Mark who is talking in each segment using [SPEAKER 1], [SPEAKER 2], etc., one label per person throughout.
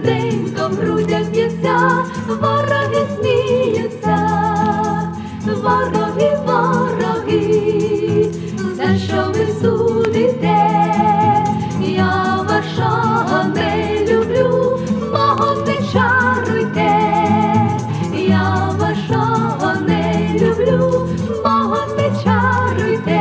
[SPEAKER 1] серденько в грудях б'ється, вороги сміються, вороги, вороги, за що ви судите? Я вашого не люблю, мого не чаруйте. Я вашого не люблю, мого не чаруйте.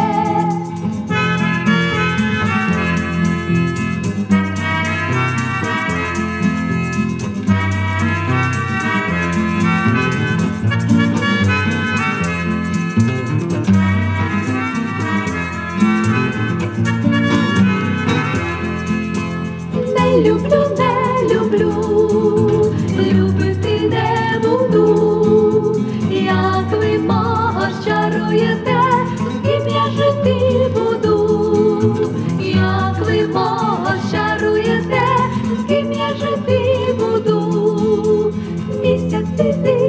[SPEAKER 1] Не люблю, не люблю, любити не буду. Як ви мого чаруєте, з ким я жити буду? Як ви мого чаруєте, з ким я жити буду? Місяць іди